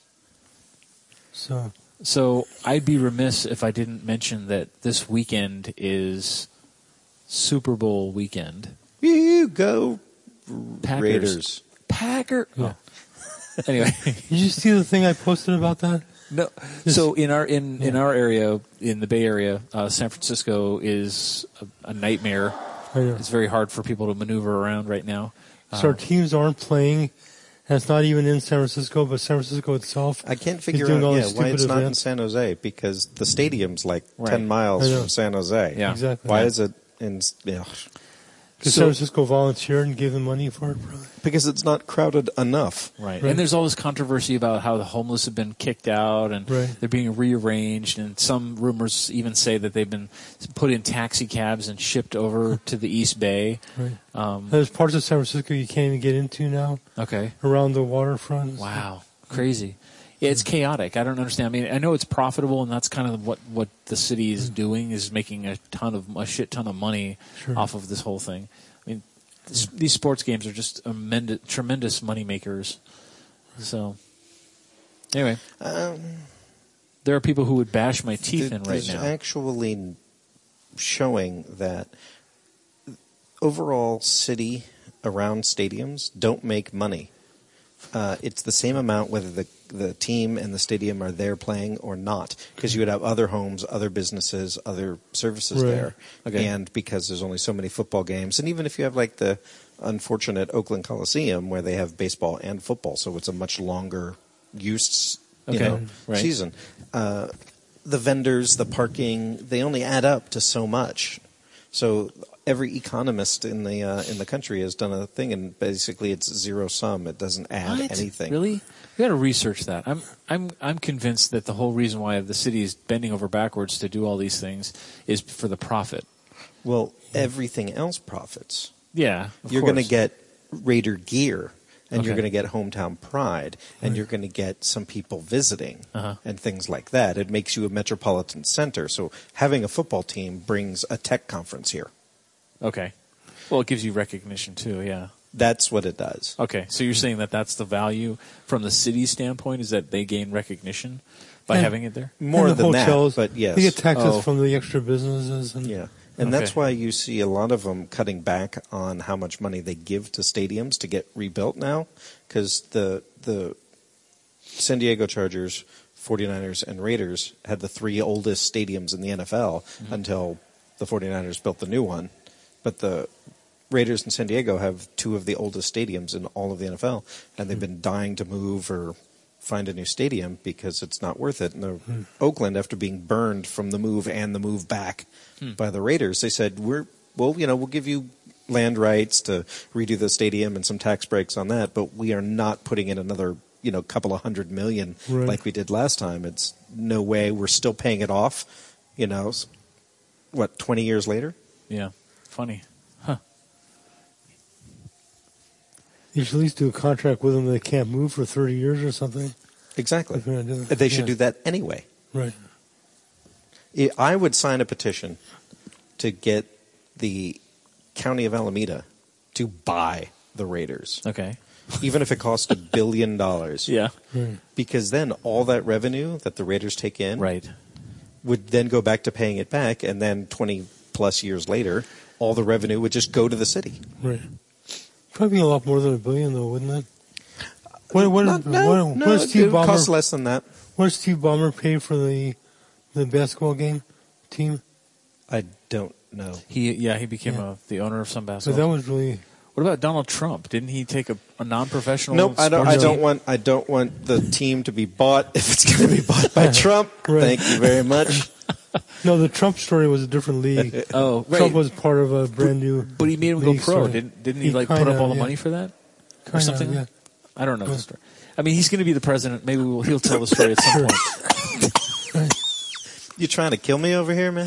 So, So I'd be remiss if I didn't mention that this weekend is Super Bowl weekend. You go Packers. Raiders. Packer. Yeah. Oh. Anyway. did you see the thing I posted about that? No. So in our in, in our area, in the Bay Area, uh, San Francisco is a, a nightmare. I know. It's very hard for people to maneuver around right now. So our Uh, teams aren't playing, and it's not even in San Francisco, but San Francisco itself. I can't is figure doing out all yeah, these why stupid it's not in events. San Jose because the stadium's like Right. ten miles I know. from San Jose. Yeah. Exactly. Why Yeah. is it in? Yeah. Did So- San Francisco volunteer and give them money for it? Probably. Because it's not crowded enough. Right. Right. And there's all this controversy about how the homeless have been kicked out and Right. they're being rearranged. And some rumors even say that they've been put in taxi cabs and shipped over to the East Bay. Right. Um, There's parts of San Francisco you can't even get into now okay. around the waterfront. Wow. Crazy. Yeah, it's chaotic. I don't understand. I mean, I know it's profitable, and that's kind of what, what the city is doing, is making a ton of a shit ton of money Sure. off of this whole thing. I mean, this, these sports games are just tremendous, tremendous money makers. So, anyway, Um, there are people who would bash my teeth There- in right there's now. actually showing that overall city around stadiums don't make money. Uh, it's the same amount whether the the team and the stadium are there playing or not, because you would have other homes, other businesses, other services Right. there, Okay. and because there's only so many football games, and even if you have like the unfortunate Oakland Coliseum where they have baseball and football, so it's a much longer use you Okay. know Right. season. Uh, the vendors, the parking, they only add up to so much. So every economist in the uh, in the country has done a thing, and basically it's zero sum. It doesn't add What? anything. Really? We got to research that. I'm I'm I'm convinced that the whole reason why the city is bending over backwards to do all these things is for the profit. Well, everything else profits. Yeah, of You're going to course. get Raider gear, and you're Okay. going to get hometown pride, and you're going to get some people visiting Uh-huh. and things like that. It makes you a metropolitan center. So having a football team brings a tech conference here. Okay. Well, it gives you recognition too. Yeah. That's what it does. Okay, so you're saying that that's the value from the city's standpoint, is that they gain recognition by And- having it there? More And the than hotels, that, but yes. They get taxes Oh. from the extra businesses. And Yeah. And that's Okay. why you see a lot of them cutting back on how much money they give to stadiums to get rebuilt now, because the the San Diego Chargers, 49ers, and Raiders had the three oldest stadiums in the N F L Mm-hmm. until the 49ers built the new one. But the Raiders and San Diego have two of the oldest stadiums in all of the N F L, and they've been dying to move or find a new stadium because it's not worth it. And the, Oakland, after being burned from the move and the move back by the Raiders, they said, "We're well, you know, we'll give you land rights to redo the stadium and some tax breaks on that, but we are not putting in another, you know, couple of hundred million Right. like we did last time. It's no way. We're still paying it off. You know, s- what twenty years later." Yeah. Funny. You should at least do a contract with them that they can't move for thirty years or something. Exactly. If you're gonna do that. They should Yeah. do that anyway. Right. I I would sign a petition to get the county of Alameda to buy the Raiders, Okay. even if it cost a billion dollars. Yeah. Right. Because then all that revenue that the Raiders take in Right. would then go back to paying it back, and then twenty plus years later, all the revenue would just go to the city. Right. Probably a lot more than a billion, though, wouldn't it? What, what, Not- what, no, what, no, does it Steve would cost Ballmer? less than that. What does Steve Ballmer pay for the the basketball game team? I don't know. He yeah he became Yeah. a, the owner of some So basketball. that was really What about Donald Trump? Didn't he take a, a non-professional? Nope, I don't. I sports don't team? want. I don't want the team to be bought if it's going to be bought by Trump. Right. Thank you very much. no. The Trump story was a different league. Oh, right. Trump was part of a brand new. But he made him go league pro. story. Didn't didn't he, He like put kinda, up all the yeah. money for that or Kinda, something? yeah. I don't know the story. I mean, he's going to be the president. Maybe we'll, he'll tell the story at some point. You trying to kill me over here, man?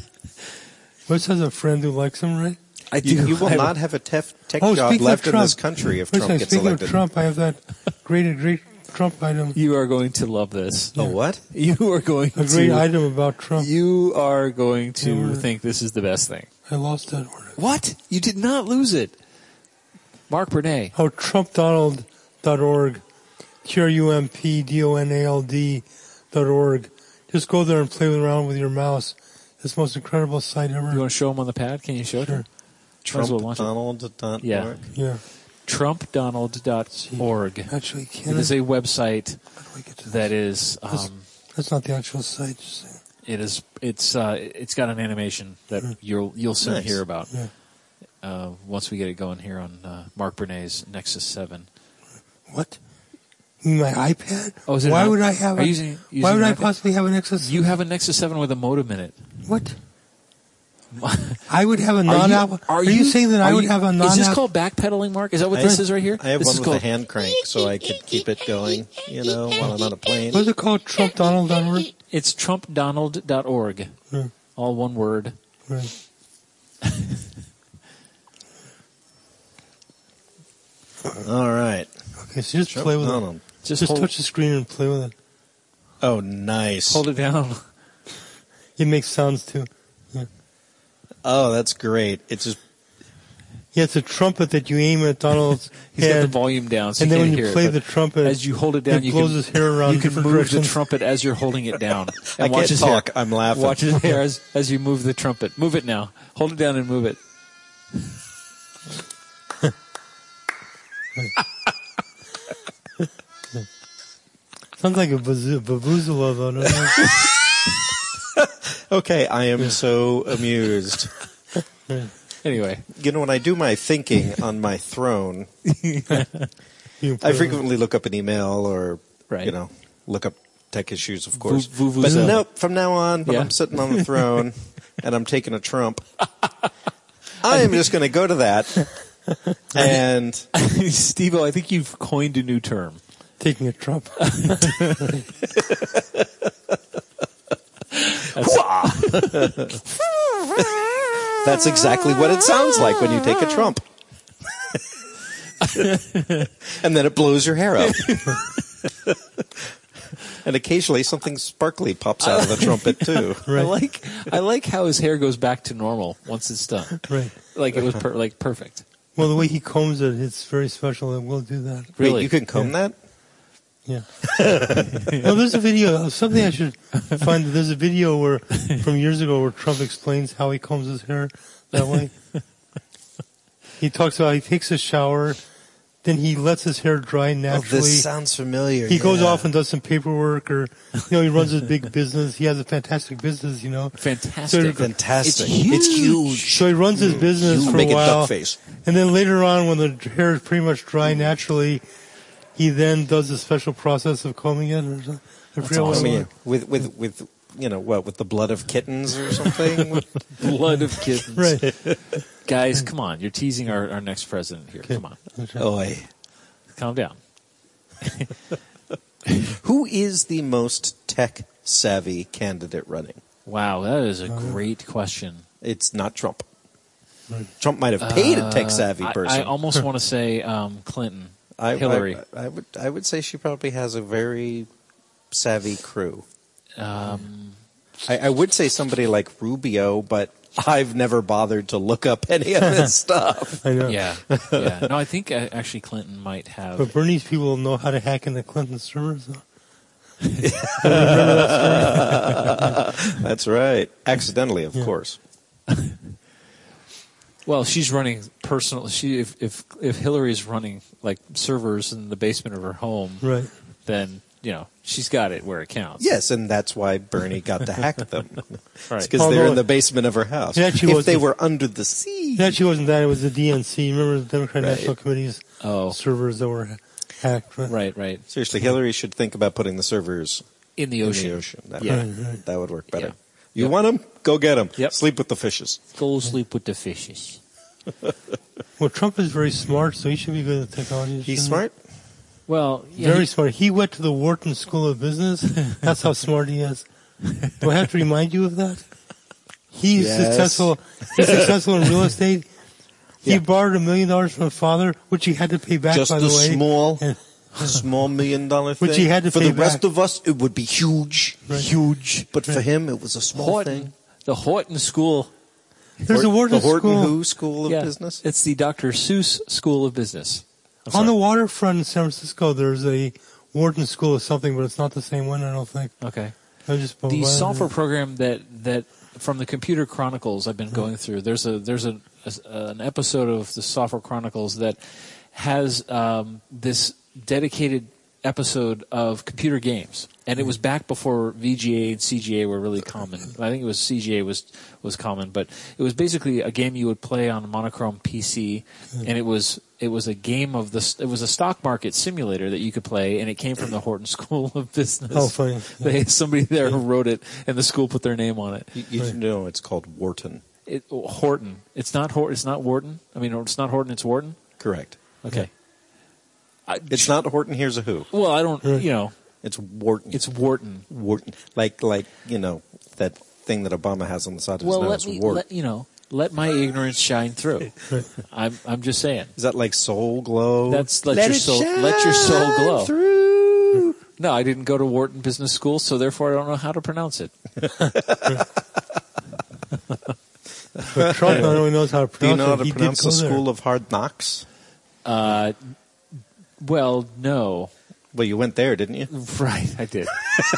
Wes has a friend who likes him, right? I You, you will I have a- not have a tef- tech Oh, job speaking left of in Trump, this country if Listen, Trump gets speaking elected. of Trump, I have that great, great Trump item. You are going to love this. Oh, what? You are going A great to. item about Trump. You are going to Yeah. think this is the best thing. I lost that word. What? You did not lose it. Mark Bernay. Oh, Trump Donald dot org. Q R U M P D O N A L D dot org. Just go there and play around with your mouse. It's the most incredible site ever. You want to show him on the pad? Can you show it? Sure. Might as well Trump launch it. Donald dot Yeah. org. Yeah. Trump Donald dot org. Actually, can It is I? a website How do I get to that this? is That's- um, That's not the actual site. Just saying. it is it's uh, it's got an animation that you'll you'll soon Nice. hear about Yeah. uh, once we get it going here on uh, Mark Bernay's Nexus seven. What? You mean my iPad? Oh, is it Why an- would I have? are A, you using- using why would an I iPad? possibly have an Nexus? You have a Nexus seven with a modem in it. What? I would have a Are you- non-Apple. Are, Are you saying that I are would you- have a non-Apple? Is this called backpedaling, Mark? Is that what I- this is right here? I have this one is with called, a hand crank, so I could keep it going, you know, while I'm on a plane. What's it called? Trump Donald dot org? It's trump donald dot org. Hmm. All one word. Right. All right. Okay, so just Trump play with Donald. it. Just, Just hold, touch the screen and play with it. Oh, nice. hold it down. It makes sounds too. Oh, that's great. It's just Yeah, it's a trumpet that you aim at Donald's He's got the head, volume down, so and you then can't when you hear play it. the but trumpet, as you hold it down, it you blows can, his hair around you can different move directions. the trumpet as you're holding it down. I And watch can't his talk. hair. I'm laughing. Watch his hair as, as you move the trumpet. Move it now. Hold it down and move it. Sounds like a bazoo- babuzela, though. Doesn't it? Okay, I am so amused. Anyway, You know, when I do my thinking on my throne, You can play I with frequently look up an email or, Right. you know, look up tech issues, of course. Vu- But vuvuzela. no, from now on, when Yeah. I'm sitting on the throne and I'm taking a Trump, I am just going to go to that and Steve-O, I think you've coined a new term. it. Taking a Trump. that's exactly what it sounds like when you take a Trump. And then it blows your hair out. And occasionally something sparkly pops out of the trumpet too. I Right. like I like how his hair goes back to normal once it's done. Right. Like it was per- like perfect. Well, the way he combs it, it's very special. It will do that. Really? Wait, you can comb that? Yeah. No, there's a video. Something I should find. There's a video where from years ago where Trump explains how he combs his hair that way. He talks about he takes a shower, then he lets his hair dry Oh, naturally. this sounds familiar. he goes yeah. off and does some paperwork, or you know, he runs his big business. He has a fantastic business, you know. Fantastic. So- Fantastic. It's huge. It's huge. So he runs his business You for make a a while, duck face. and then later on, when the hair is pretty much dry naturally, he then does a special process of combing it. Or something. I forget what I it mean, was. with with with you know what, with the blood of kittens or something. Blood of kittens. Right. Guys, come on. You're teasing our, our next president here. Come on. Oy. Calm down. Who is the most tech savvy candidate running? Wow, that is a great question. It's not Trump. Trump might have paid a tech savvy I, person. I almost want to say um, Clinton. I, Hillary. I, I would I would say she probably has a very savvy crew. Um, I, I would say somebody like Rubio, but I've never bothered to look up any of his stuff. I know. yeah, yeah. No, I think uh, actually Clinton might have. But Bernie's people know how to hack into Clinton servers. Though. That's right. Accidentally, of course. Well, she's running personal. She if if if Hillary's running like servers in the basement of her home, Right. then you know she's got it where it counts. Yes, and that's why Bernie got to hack them. right. Because Although they're in it- the basement of her house. It actually If was they the- were under the sea. It actually wasn't that. It was the D N C. Remember the Democrat Right. National Committee's Oh, servers that were hacked. Right. right, right. Seriously, Hillary should think about putting the servers In the in ocean. the ocean. That, Yeah. Right, right. that would work better. Yeah. You Yep. want them? Go get them. Yep. Sleep with the fishes. Go sleep with the fishes. Well, Trump is very smart, so he should be good at technology. He's shouldn't smart. Well, yeah, Very he- smart. He went to the Wharton School of Business. That's how smart he is. Do I have to remind you of that? He's Yes. successful. He's successful in real estate. He Yeah. borrowed a million dollars from his father, which he had to pay back. Just by a the way, small, And- small million dollar thing. Which he had to for pay the rest back. of us, it would be huge, Right. huge. But for him, it was a small Horton, thing. the Horton School. There's a Wharton the Horton School Who School of yeah, Business. It's the Doctor Seuss School of Business. I'm on the sorry. waterfront in San Francisco. There's a Wharton School of something, but it's not the same one. I don't think. Okay. I just The software program that that from the Computer Chronicles I've Hmm. been going through. There's a there's a, a an episode of the Software Chronicles that has um, this dedicated episode of computer games, and it was back before V G A and C G A were really common. I think it was C G A was was common, but it was basically a game you would play on a monochrome P C, and it was it was a game of the it was a stock market simulator that you could play, and it came from the Horton School of Business. Oh, funny. They had somebody there who wrote it, and the school put their name on it. You, you know, it's called Wharton. It, Horton. It's not Hor- It's not Wharton. I mean, it's not Horton. It's Wharton. Correct. Okay. I, It's not Horton Hears a Who. Well, I don't. You know, It's Wharton. it's Wharton. Wharton. Like, like you know, that thing that Obama has on the side of Well, his let nose. me. Wharton. Let, you know, let my ignorance shine through. I'm. I'm just saying. Is that like Soul Glow? That's let, your it soul. shine Let your soul glow. through. No, I didn't go to Wharton Business School, so therefore I don't know how to pronounce it. But Trump not only knows how to Do you pronounce know how it, to he pronounce did the go there. School of Hard Knocks? Uh, well, no. Well, you went there, didn't you? Right, I did.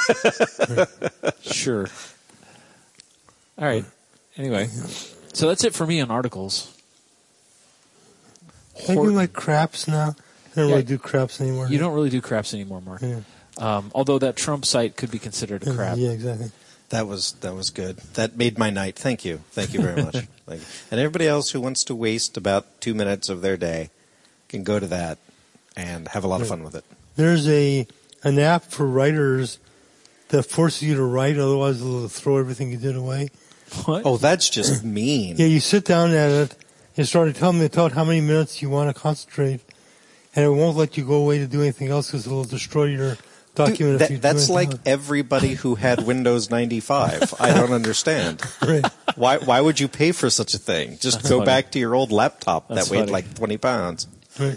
Sure. All right. Anyway, so that's it for me on articles. I do Horton. like craps now. I don't Yeah. really do craps anymore. You don't really do craps anymore, Mark. Yeah. Um, although that Trump site could be considered a crap. Yeah, exactly. That was that was good. That made my night. Thank you. Thank you very much. Thank you. And everybody else who wants to waste about two minutes of their day can go to that and have a lot of fun with it. There's a an app for writers that forces you to write, otherwise it'll throw everything you did away. What? Oh, that's just mean. Yeah, you sit down at it, you start to tell them tell it how many minutes you want to concentrate, and it won't let you go away to do anything else because it'll destroy your document. Dude, if you that, do that's anything like else. everybody who had Windows ninety-five. I don't understand. Right. Why Why would you pay for such a thing? Just That's go funny. back to your old laptop That's that weighed funny. like twenty pounds. Right.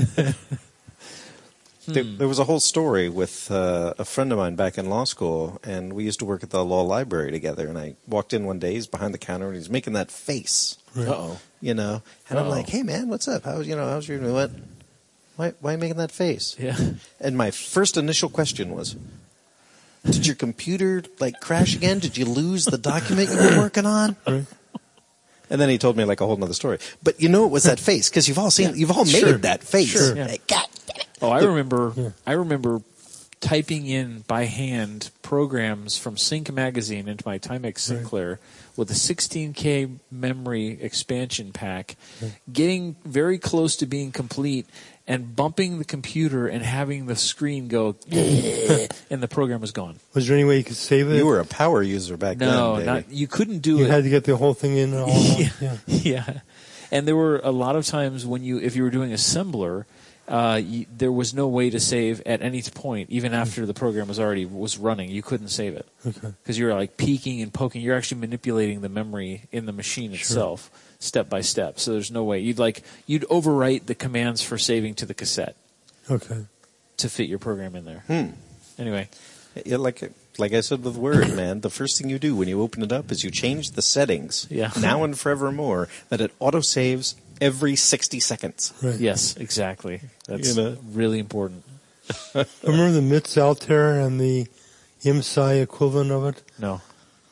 There, there was a whole story with uh, a friend of mine back in law school, and we used to work at the law library together. And I walked in one day, he's behind the counter, and he's making that face, Uh-oh. you know. And I'm Uh-oh. like, "Hey, man, what's up? How's you know? How's your what? Why why are you making that face?" Yeah. And my first initial question was, "Did your computer like crash again? Did you lose the document you were working on?" Right. And then he told me like a whole nother story. But you know it was that face because you've all seen, Yeah. you've all made Sure. that face. Sure. Yeah. Like, God damn it. Oh, I remember. Yeah. I remember typing in by hand programs from Sync magazine into my Timex Sinclair with a sixteen K memory expansion pack, getting very close to being complete, and bumping the computer and having the screen go, and the program was gone. Was there any way you could save it? You were a power user back No, then, baby. not you couldn't do You it. had to get the whole thing in. All yeah. yeah. yeah. And there were a lot of times when you, if you were doing assembler, uh, you, there was no way to save at any point, even after the program was already was running. You couldn't save it Okay. because you were like peeking and poking. You're actually manipulating the memory in the machine itself, step by step. So there's no way you'd like you'd overwrite the commands for saving to the cassette Okay. to fit your program in there. Hmm. Anyway, Yeah, like like I said with Word, man, the first thing you do when you open it up is you change the settings, Yeah. now and forevermore, that it auto-saves every sixty seconds. Right. yes, exactly. That's You know. really important. Remember the MITS Altair and the I M S I equivalent of it? No,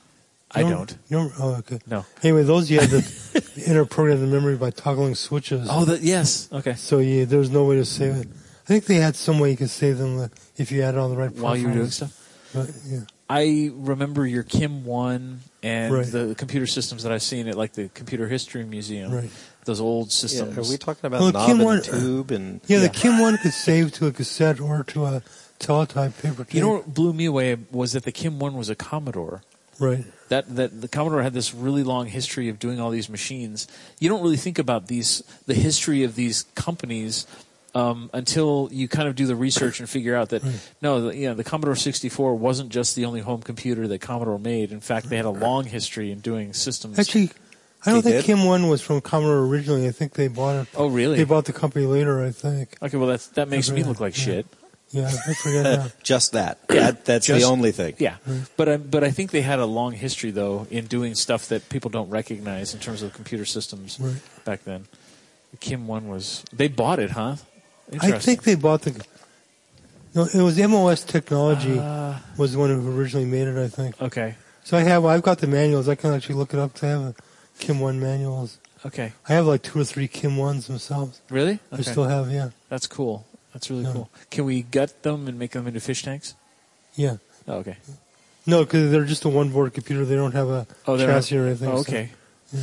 I You don't. You don't oh, okay. No. Anyway, those you had to interprogram the memory by toggling switches. Oh, that yes. Okay. So yeah, there was no way to save it. I think they had some way you could save them uh, if you added on the right While you were doing peripherals. stuff. But, yeah. I remember your Kim one and Right. the computer systems that I've seen at like the Computer History Museum. Right. Those old Yeah, systems. are we talking about Well, knob Kim and one- tube and Yeah, the Yeah. Kim one could save to a cassette or to a teletype paper tape. You know what blew me away was that the Kim one was a Commodore. Right. That that the Commodore had this really long history of doing all these machines. You don't really think about these the history of these companies um, until you kind of do the research and figure out that no, the, you know, the Commodore sixty-four wasn't just the only home computer that Commodore made. In fact, they had a long history in doing systems. Actually, I don't They think did? Kim one was from Commodore originally. I think they bought it. oh, really? They bought the company later, I think. Okay, well that's that makes me Yeah. look like Yeah. shit. Yeah, I forget now. just that? that that's Just- the only thing. Yeah, but I, but I think they had a long history though in doing stuff that people don't recognize in terms of computer systems Right. back then. The Kim one was they bought it, huh? I Interesting. think they bought the. No, it was M O S Technology Uh, was the one who originally made it. I think. okay, So I have. I've got the manuals. I can actually look it up. 'Cause I have a Kim one manuals. okay, I have like two or three Kim ones themselves. really? I Okay. still have. Yeah. That's cool. That's really Yeah. cool. Can we gut them and make them into fish tanks? Yeah. Oh, okay. No, because they're just a one board computer. They don't have a Oh, they're chassis or anything. Oh, so- okay.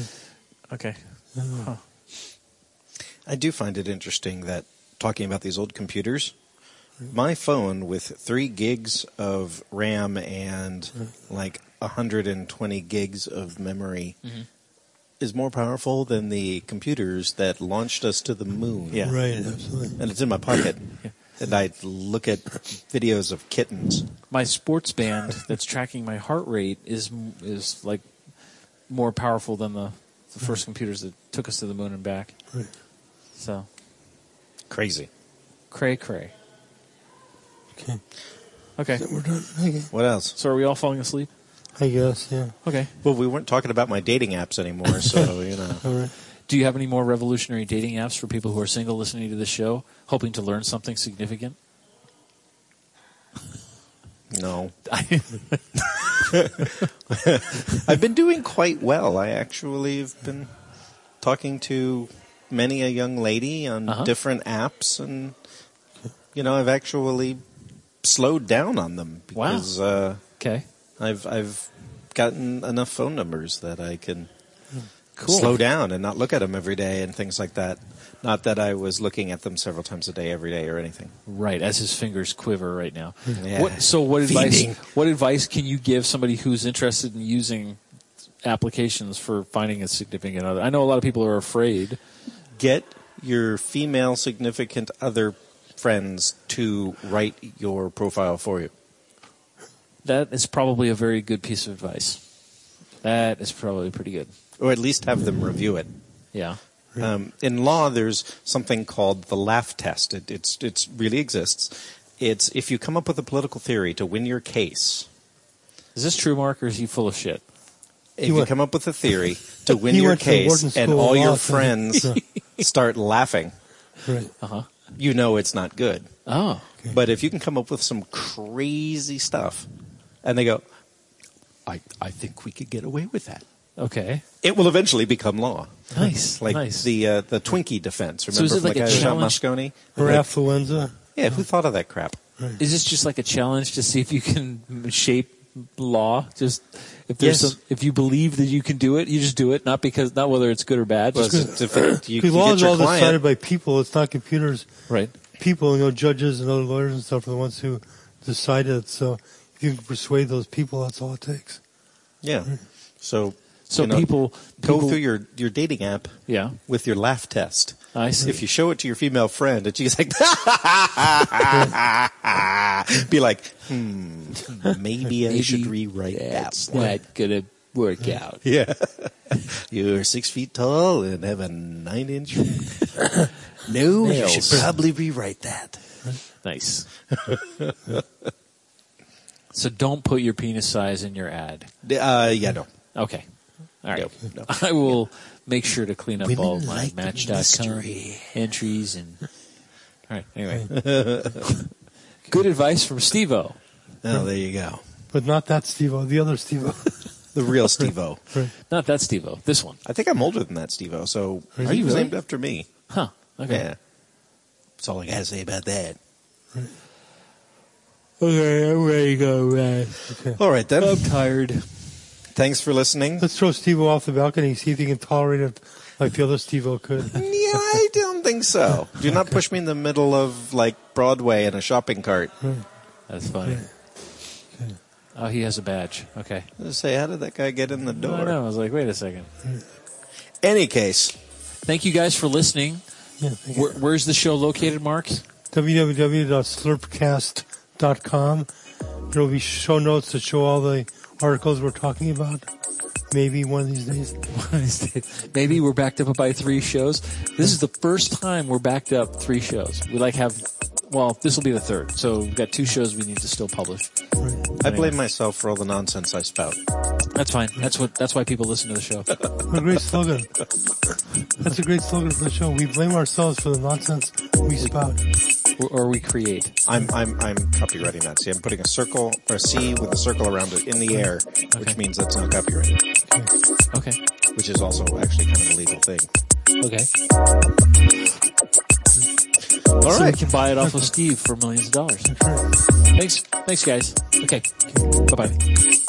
Okay. Huh. I do find it interesting that talking about these old computers, my phone with three gigs of RAM and like one hundred twenty gigs of memory is more powerful than the computers that launched us to the moon. Yeah. Right, absolutely. And it's in my pocket. And I look at videos of kittens. My sports band that's tracking my heart rate is is like more powerful than the, the first computers that took us to the moon and back. Right. So, Crazy. cray cray. Okay. Okay. We're done. Okay. What else? So are we all falling asleep? I guess, yeah. Okay. Well, we weren't talking about my dating apps anymore, so, you know. All right. Do you have any more revolutionary dating apps for people who are single listening to this show, hoping to learn something significant? No. I've been doing quite well. I actually have been talking to many a young lady on Uh-huh. different apps, and, you know, I've actually slowed down on them because uh, Okay. I've I've gotten enough phone numbers that I can Cool. slow down and not look at them every day and things like that. Not that I was looking at them several times a day every day or anything. Right, as his fingers quiver right now. Yeah. What, so what advice Feeding. what advice can you give somebody who's interested in using applications for finding a significant other? I know a lot of people are afraid. Get your female significant other friends to write your profile for you. That is probably a very good piece of advice. That is probably pretty good. Or at least have them review it. Yeah. Um, in law, there's something called the laugh test. It it's, it's really exists. It's if you come up with a political theory to win your case. Is this true, Mark, or is he full of shit? If you went- come up with a theory to win He your went to Wharton case and School of all your Law, so- friends Yeah. start laughing, Right. Uh-huh. you know it's not good. Oh. But if you can come up with some crazy stuff and they go, I, I think we could get away with that. Okay. It will eventually become law. Nice. Like nice. the uh, the Twinkie defense. Remember So is it from like the a guy who shot challenge? Moscone? Or Like, affluenza. yeah, who thought of that crap? Is this just like a challenge to see if you can shape law? Just if there's Yes. some, if you believe that you can do it, you just do it, not because not whether it's good or bad. Well, Just if it, you, you Because law get is your all decided client. by people. It's not computers. right. People, you know, judges and other lawyers and stuff are the ones who decide it. So if you can persuade those people, that's all it takes. Yeah. So, So you know, people, go people through your, your dating app yeah. with your laugh test. I see. If you show it to your female friend and she's like, be like, hmm, maybe I Maybe should rewrite that That's one. not gonna work out. Yeah. You're six feet tall and have a nine inch. No, you Nails. should probably rewrite that. Nice. So don't put your penis size in your ad. Uh, yeah, no. Okay. All right. No, no. I will make sure to clean up Women all my like Match dot com mystery. entries and. All right. Anyway, good advice from Steve-O. Oh, there you go. But not that Steve-O, the other Steve-O. The real Steve-O. Right. Not that Steve-O. This one. I think I'm older than that Steve-O, so Are he you was really? named after me. Huh. Okay. Yeah. That's all I got to say about that. Okay. I'm ready to go. Man. All right, then. I'm tired. Thanks for listening. Let's throw Steve-O off the balcony, see if he can tolerate it like the other Steve-O could. Yeah, I don't think so. Do not push me in the middle of, like, Broadway in a shopping cart. That's funny. Oh, he has a badge. Okay. Just say, how did that guy get in the I door? know. I was like, wait a second. Any case, Thank you guys for listening. Yeah, thank you. Where, where's the show located, Mark? w w w dot slurpcast dot com. There will be show notes that show all the articles we're talking about. Maybe one of these days. Maybe we're backed up by three shows. This is the first time we're backed up three shows. We like have, well, this will be the third. So we've got two shows we need to still publish. I blame myself for all the nonsense I spout. That's fine. That's what. That's why people listen to the show. What a great slogan. That's a great slogan for the show. We blame ourselves for the nonsense we spout. or, or we create. I'm I'm I'm copywriting that. See, I'm putting a circle or a C with a circle around it in the air, which Okay. means that's not copyrighted, Okay. which is also actually kind of a legal thing. Okay. All so right. we can buy it off of Steve for millions of dollars. That's right. Thanks. Thanks, guys. Okay. Bye bye.